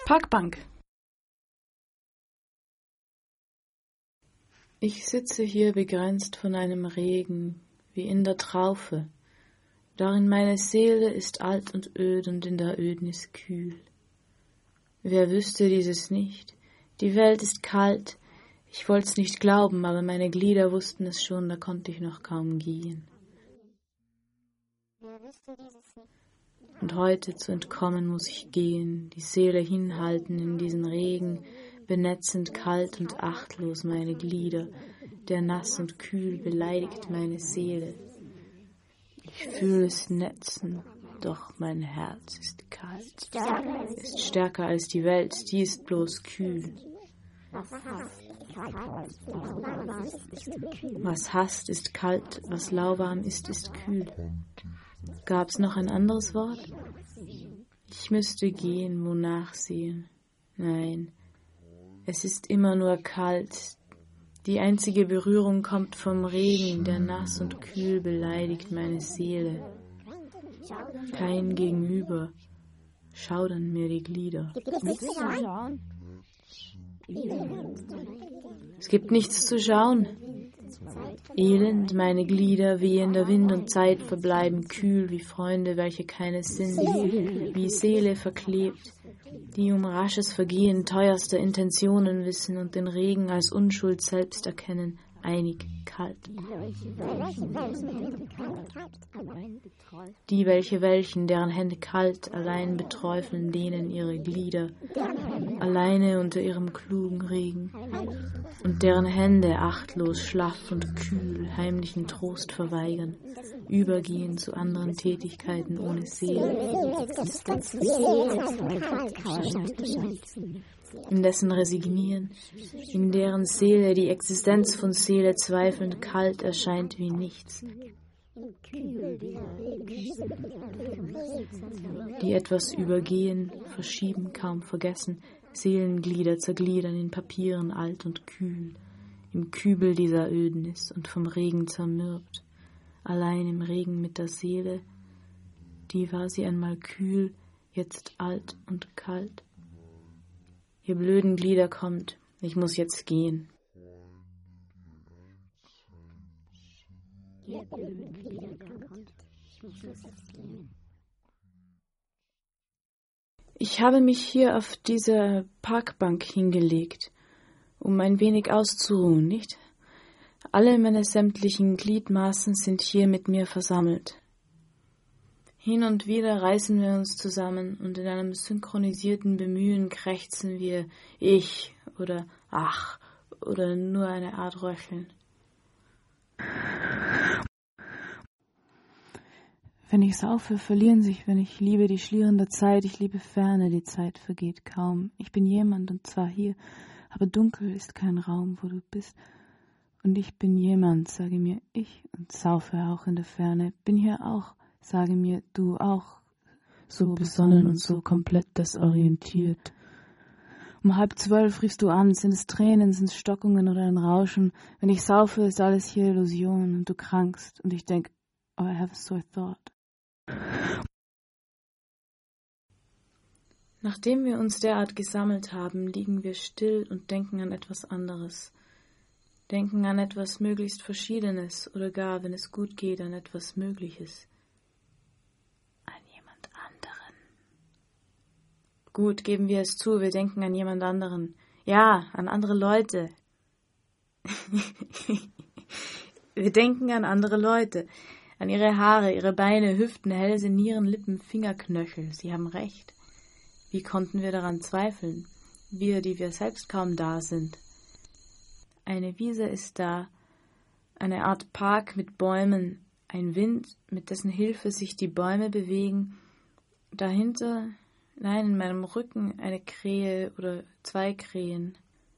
Parkbank. Ich sitze hier begrenzt von einem Regen, wie in der Traufe. Darin meine Seele ist alt und öd und in der Ödnis kühl. Wer wüsste dieses nicht? Die Welt ist kalt. Ich wollt's nicht glauben, aber meine Glieder wussten es schon, da konnte ich noch kaum gehen. Und heute zu entkommen muss ich gehen, die Seele hinhalten in diesen Regen, benetzend kalt und achtlos meine Glieder, der nass und kühl beleidigt meine Seele. Ich fühle es netzen, doch mein Herz ist kalt, ist stärker als die Welt, die ist bloß kühl. Was hasst, ist kalt, was lauwarm ist kühl. Gab's noch ein anderes Wort? Ich müsste gehen, wonach sehen. Nein, es ist immer nur kalt. Die einzige Berührung kommt vom Regen, der nass und kühl beleidigt meine Seele. Kein Gegenüber, schaudern mir die Glieder. Es gibt nichts zu schauen. Elend meine Glieder, wehender Wind und Zeit verbleiben kühl wie Freunde, welche keines sind, wie Seele verklebt, die um rasches Vergehen teuerster Intentionen wissen und den Regen als Unschuld selbst erkennen, einig kalt. Die, welchen, deren Hände kalt, allein beträufeln denen ihre Glieder, alleine unter ihrem klugen Regen, und deren Hände achtlos, schlaff und kühl heimlichen Trost verweigern, übergehen zu anderen Tätigkeiten ohne Seele, indessen resignieren, in deren Seele die Existenz von Seele zweifelnd kalt erscheint wie nichts, die etwas übergehen, verschieben, kaum vergessen, Seelenglieder zergliedern in Papieren alt und kühl, im Kübel dieser Ödnis und vom Regen zermürbt, allein im Regen mit der Seele, die war sie einmal kühl, jetzt alt und kalt. Ihr blöden Glieder kommt, ich muss jetzt gehen. Ich habe mich hier auf diese Parkbank hingelegt, um ein wenig auszuruhen, nicht? Alle meine sämtlichen Gliedmaßen sind hier mit mir versammelt. Hin und wieder reißen wir uns zusammen und in einem synchronisierten Bemühen krächzen wir ich oder ach oder nur eine Art Röcheln. Wenn ich saufe, verlieren sich, wenn ich liebe die schlierende Zeit, ich liebe Ferne, die Zeit vergeht kaum. Ich bin jemand und zwar hier, aber dunkel ist kein Raum, wo du bist. Und ich bin jemand, sage mir ich und saufe auch in der Ferne, bin hier auch. Sage mir, du auch, so besonnen und so komplett desorientiert. Um 11:30 riefst du an, sind es Tränen, sind es Stockungen oder ein Rauschen? Wenn ich saufe, ist alles hier Illusion und du krankst und ich denk, oh, I have a sore thought. Nachdem wir uns derart gesammelt haben, liegen wir still und denken an etwas anderes. Denken an etwas möglichst Verschiedenes oder gar, wenn es gut geht, an etwas Mögliches. Gut, geben wir es zu, wir denken an jemand anderen. Ja, an andere Leute. Wir denken an andere Leute, an ihre Haare, ihre Beine, Hüften, Hälse, Nieren, Lippen, Fingerknöchel. Sie haben recht. Wie konnten wir daran zweifeln? Wir, die wir selbst kaum da sind. Eine Wiese ist da, eine Art Park mit Bäumen, ein Wind, mit dessen Hilfe sich die Bäume bewegen. Dahinter... Nein, in meinem Rücken eine Krähe oder 2 Krähen.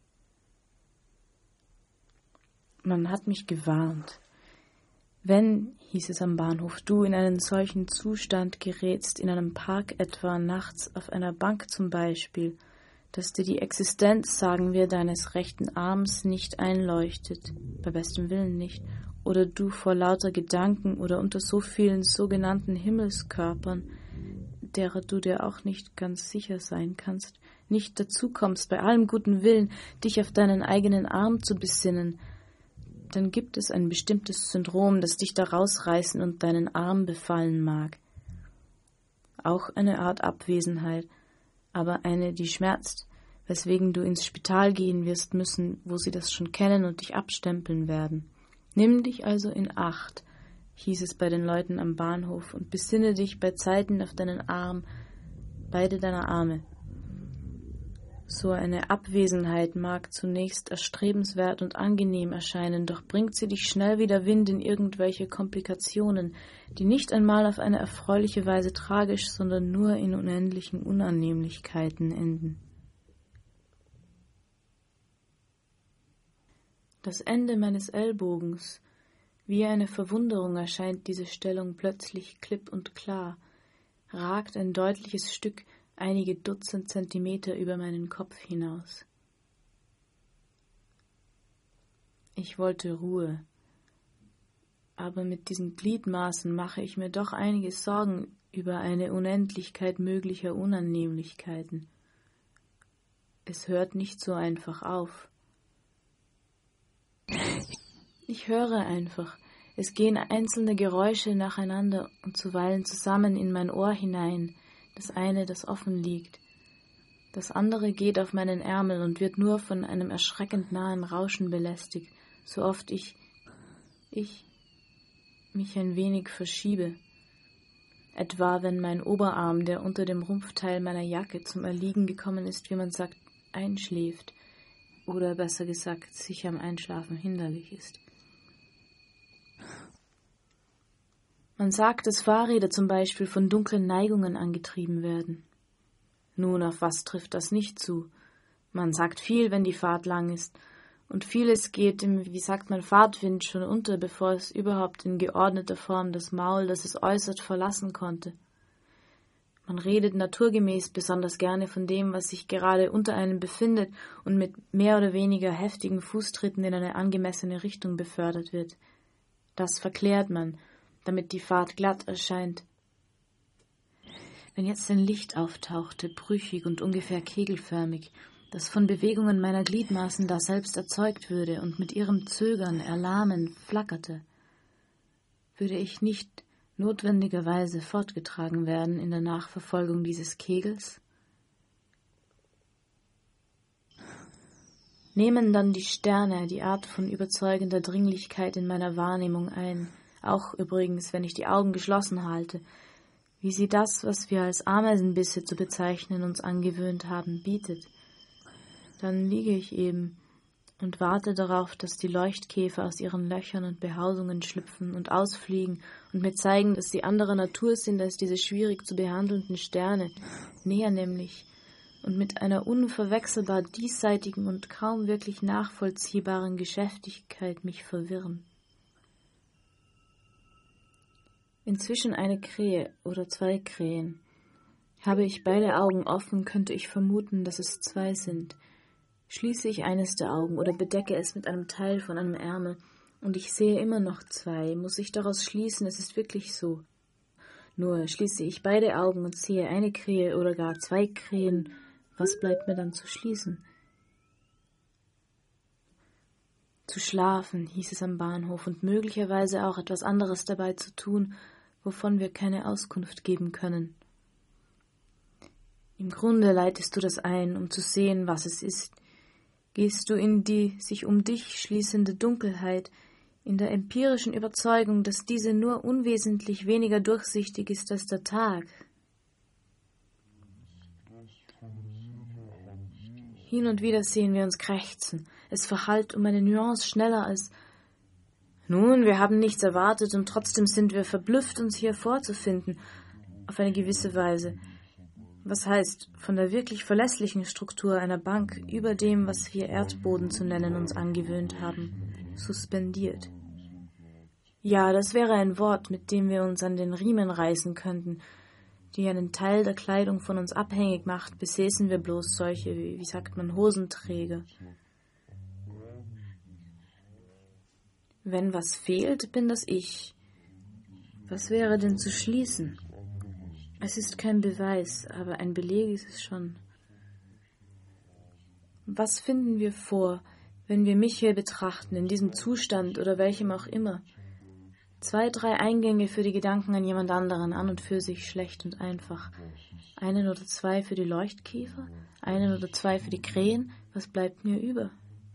Man hat mich gewarnt. Wenn, hieß es am Bahnhof, du in einen solchen Zustand gerätst, in einem Park etwa, nachts auf einer Bank zum Beispiel, dass dir die Existenz, sagen wir, deines rechten Arms nicht einleuchtet, bei bestem Willen nicht, oder du vor lauter Gedanken oder unter so vielen sogenannten Himmelskörpern, derer du dir auch nicht ganz sicher sein kannst, nicht dazu kommst, bei allem guten Willen, dich auf deinen eigenen Arm zu besinnen, dann gibt es ein bestimmtes Syndrom, das dich da rausreißen und deinen Arm befallen mag. Auch eine Art Abwesenheit, aber eine, die schmerzt, weswegen du ins Spital gehen wirst müssen, wo sie das schon kennen und dich abstempeln werden. Nimm dich also in Acht, hieß es bei den Leuten am Bahnhof, und besinne dich bei Zeiten auf deinen Arm, beide deiner Arme. So eine Abwesenheit mag zunächst erstrebenswert und angenehm erscheinen, doch bringt sie dich schnell wieder Wind in irgendwelche Komplikationen, die nicht einmal auf eine erfreuliche Weise tragisch, sondern nur in unendlichen Unannehmlichkeiten enden. Das Ende meines Ellbogens, wie eine Verwunderung erscheint diese Stellung plötzlich klipp und klar, ragt ein deutliches Stück einige Dutzend Zentimeter über meinen Kopf hinaus. Ich wollte Ruhe, aber mit diesen Gliedmaßen mache ich mir doch einige Sorgen über eine Unendlichkeit möglicher Unannehmlichkeiten. Es hört nicht so einfach auf. Ich höre einfach. Es gehen einzelne Geräusche nacheinander und zuweilen zusammen in mein Ohr hinein, das eine, das offen liegt. Das andere geht auf meinen Ärmel und wird nur von einem erschreckend nahen Rauschen belästigt, so oft ich mich ein wenig verschiebe. Etwa wenn mein Oberarm, der unter dem Rumpfteil meiner Jacke zum Erliegen gekommen ist, wie man sagt, einschläft, oder besser gesagt, sich am Einschlafen hinderlich ist. Man sagt, dass Fahrräder zum Beispiel von dunklen Neigungen angetrieben werden. Nun, auf was trifft das nicht zu? Man sagt viel, wenn die Fahrt lang ist, und vieles geht im, Fahrtwind schon unter, bevor es überhaupt in geordneter Form das Maul, das es äußert, verlassen konnte. Man redet naturgemäß besonders gerne von dem, was sich gerade unter einem befindet und mit mehr oder weniger heftigen Fußtritten in eine angemessene Richtung befördert wird. Das verklärt man, damit die Fahrt glatt erscheint. Wenn jetzt ein Licht auftauchte, brüchig und ungefähr kegelförmig, das von Bewegungen meiner Gliedmaßen da selbst erzeugt würde und mit ihrem Zögern, Erlahmen flackerte, würde ich nicht notwendigerweise fortgetragen werden in der Nachverfolgung dieses Kegels? Nehmen dann die Sterne die Art von überzeugender Dringlichkeit in meiner Wahrnehmung ein, auch übrigens, wenn ich die Augen geschlossen halte, wie sie das, was wir als Ameisenbisse zu bezeichnen, uns angewöhnt haben, bietet. Dann liege ich eben und warte darauf, dass die Leuchtkäfer aus ihren Löchern und Behausungen schlüpfen und ausfliegen und mir zeigen, dass sie anderer Natur sind als diese schwierig zu behandelnden Sterne, näher nämlich, und mit einer unverwechselbar diesseitigen und kaum wirklich nachvollziehbaren Geschäftigkeit mich verwirren. Inzwischen eine Krähe oder 2 Krähen. Habe ich beide Augen offen, könnte ich vermuten, dass es 2 sind. Schließe ich eines der Augen oder bedecke es mit einem Teil von einem Ärmel, und ich sehe immer noch 2, muss ich daraus schließen, es ist wirklich so. Nur schließe ich beide Augen und sehe eine Krähe oder gar 2 Krähen, was bleibt mir dann zu schließen? Zu schlafen, hieß es am Bahnhof, und möglicherweise auch etwas anderes dabei zu tun, wovon wir keine Auskunft geben können. Im Grunde leitest du das ein, um zu sehen, was es ist. Gehst du in die sich um dich schließende Dunkelheit, in der empirischen Überzeugung, dass diese nur unwesentlich weniger durchsichtig ist als der Tag. Hin und wieder sehen wir uns krächzen. Es verhallt um eine Nuance schneller als »Nun, wir haben nichts erwartet und trotzdem sind wir verblüfft, uns hier vorzufinden«, auf eine gewisse Weise. Was heißt, von der wirklich verlässlichen Struktur einer Bank über dem, was wir Erdboden zu nennen, uns angewöhnt haben, suspendiert. Ja, das wäre ein Wort, mit dem wir uns an den Riemen reißen könnten, die einen Teil der Kleidung von uns abhängig macht, besäßen wir bloß solche, wie sagt man, Hosenträger. Wenn was fehlt, bin das ich. Was wäre denn zu schließen? Es ist kein Beweis, aber ein Beleg ist es schon. Was finden wir vor, wenn wir mich hier betrachten, in diesem Zustand oder welchem auch immer? 2, 3 Eingänge für die Gedanken an jemand anderen, an und für sich schlecht und einfach. 1 oder 2 für die Leuchtkäfer, 1 oder 2 für die Krähen, was bleibt mir über?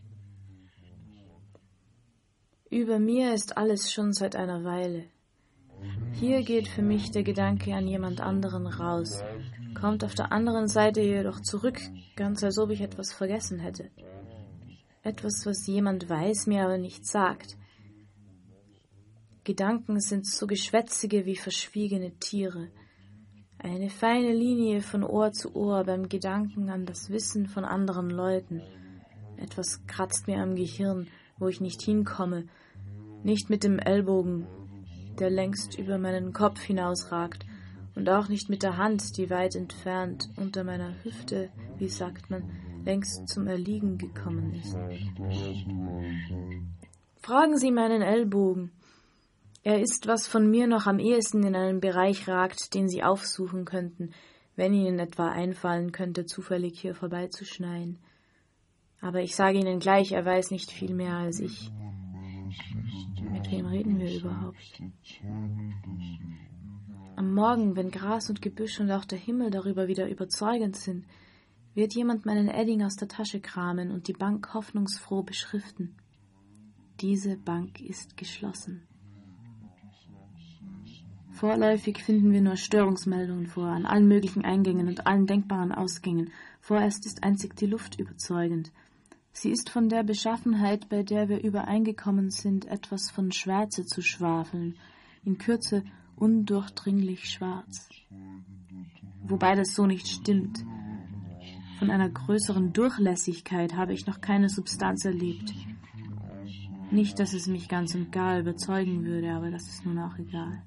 Über mir ist alles schon seit einer Weile. Hier geht für mich der Gedanke an jemand anderen raus, kommt auf der anderen Seite jedoch zurück, ganz als ob ich etwas vergessen hätte. Etwas, was jemand weiß, mir aber nicht sagt. Gedanken sind so geschwätzige wie verschwiegene Tiere. Eine feine Linie von Ohr zu Ohr beim Gedanken an das Wissen von anderen Leuten. Etwas kratzt mir am Gehirn, wo ich nicht hinkomme, nicht mit dem Ellbogen, der längst über meinen Kopf hinausragt, und auch nicht mit der Hand, die weit entfernt unter meiner Hüfte, wie sagt man, längst zum Erliegen gekommen ist. Fragen Sie meinen Ellbogen. Er ist, was von mir noch am ehesten in einen Bereich ragt, den Sie aufsuchen könnten, wenn Ihnen etwa einfallen könnte, zufällig hier vorbeizuschneien. Aber ich sage Ihnen gleich, er weiß nicht viel mehr als ich. Mit wem reden wir überhaupt? Am Morgen, wenn Gras und Gebüsch und auch der Himmel darüber wieder überzeugend sind, wird jemand meinen Edding aus der Tasche kramen und die Bank hoffnungsfroh beschriften. Diese Bank ist geschlossen. Vorläufig finden wir nur Störungsmeldungen vor, an allen möglichen Eingängen und allen denkbaren Ausgängen. Vorerst ist einzig die Luft überzeugend. Sie ist von der Beschaffenheit, bei der wir übereingekommen sind, etwas von Schwärze zu schwafeln, in Kürze undurchdringlich schwarz. Wobei das so nicht stimmt. Von einer größeren Durchlässigkeit habe ich noch keine Substanz erlebt. Nicht, dass es mich ganz und gar überzeugen würde, aber das ist nun auch egal.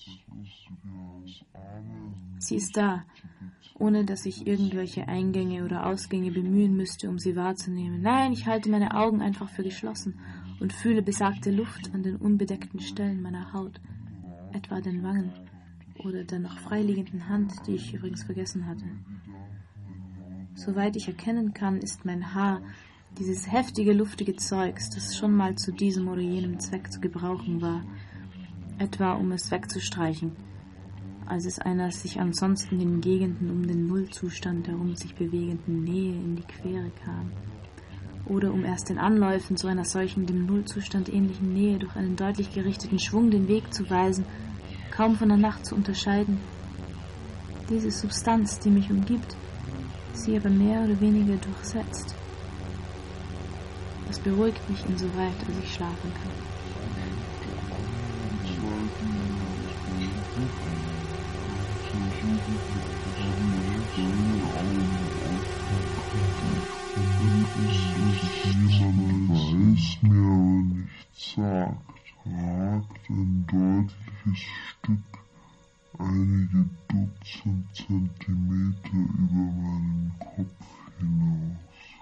Sie ist da, ohne dass ich irgendwelche Eingänge oder Ausgänge bemühen müsste, um sie wahrzunehmen. Nein, ich halte meine Augen einfach für geschlossen und fühle besagte Luft an den unbedeckten Stellen meiner Haut, etwa den Wangen oder der noch freiliegenden Hand, die ich übrigens vergessen hatte. Soweit ich erkennen kann, ist mein Haar dieses heftige, luftige Zeugs, das schon mal zu diesem oder jenem Zweck zu gebrauchen war, etwa um es wegzustreichen, als es einer sich ansonsten in Gegenden um den Nullzustand herum sich bewegenden Nähe in die Quere kam, oder um erst den Anläufen zu einer solchen dem Nullzustand ähnlichen Nähe durch einen deutlich gerichteten Schwung den Weg zu weisen, kaum von der Nacht zu unterscheiden. Diese Substanz, die mich umgibt, sie aber mehr oder weniger durchsetzt. Das beruhigt mich insoweit, als ich schlafen kann. Jemand weiß, mir aber nichts sagt, ragt ein deutliches Stück einige Dutzend Zentimeter über meinen Kopf hinaus.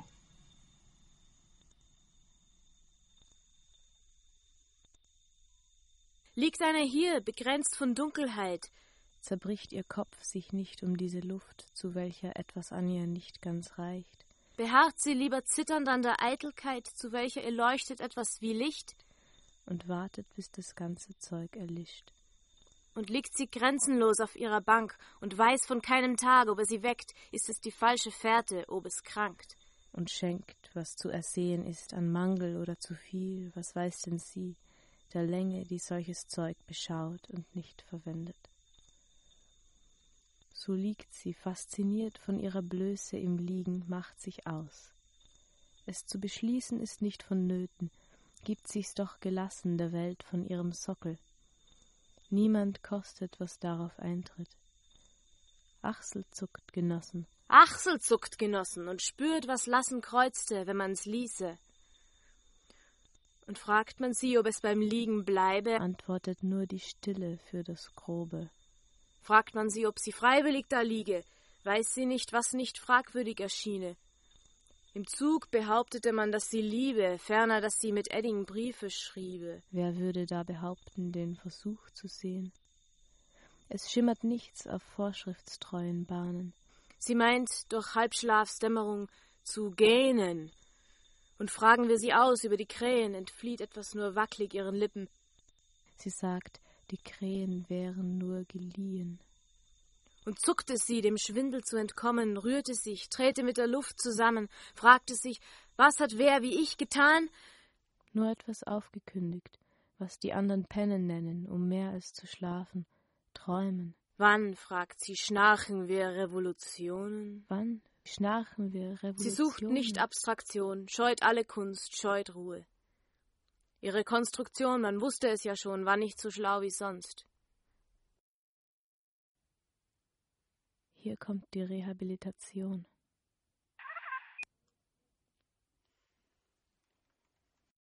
Liegt einer hier, begrenzt von Dunkelheit, zerbricht ihr Kopf sich nicht um diese Luft, zu welcher etwas an ihr nicht ganz reicht. Beharrt sie lieber zitternd an der Eitelkeit, zu welcher ihr leuchtet etwas wie Licht, und wartet, bis das ganze Zeug erlischt. Und liegt sie grenzenlos auf ihrer Bank und weiß von keinem Tag, ob er sie weckt, ist es die falsche Fährte, ob es krankt. Und schenkt, was zu ersehen ist, an Mangel oder zu viel, was weiß denn sie, der Länge, die solches Zeug beschaut und nicht verwendet. So liegt sie, fasziniert von ihrer Blöße im Liegen, macht sich aus. Es zu beschließen ist nicht vonnöten, gibt sich's doch gelassen der Welt von ihrem Sockel. Niemand kostet, was darauf eintritt. Achsel zuckt, Genossen. Achsel zuckt, Genossen, und spürt, was lassen kreuzte, wenn man's ließe. Und fragt man sie, ob es beim Liegen bleibe, antwortet nur die Stille für das Grobe. Fragt man sie, ob sie freiwillig da liege, weiß sie nicht, was nicht fragwürdig erschiene. Im Zug behauptete man, dass sie liebe, ferner, dass sie mit Edding Briefe schriebe. Wer würde da behaupten, den Versuch zu sehen? Es schimmert nichts auf vorschriftstreuen Bahnen. Sie meint, durch Halbschlafsdämmerung zu gähnen. Und fragen wir sie aus über die Krähen, entflieht etwas nur wackelig ihren Lippen. Sie sagt, die Krähen wären nur geliehen. Und zuckte sie, dem Schwindel zu entkommen, rührte sich, drehte mit der Luft zusammen, fragte sich, was hat wer wie ich getan? Nur etwas aufgekündigt, was die anderen Pennen nennen, um mehr als zu schlafen, träumen. Wann, fragt sie, schnarchen wir Revolutionen? Wann schnarchen wir Revolutionen? Sie sucht nicht Abstraktion, scheut alle Kunst, scheut Ruhe. Ihre Konstruktion, man wusste es ja schon, war nicht so schlau wie sonst. Hier kommt die Rehabilitation.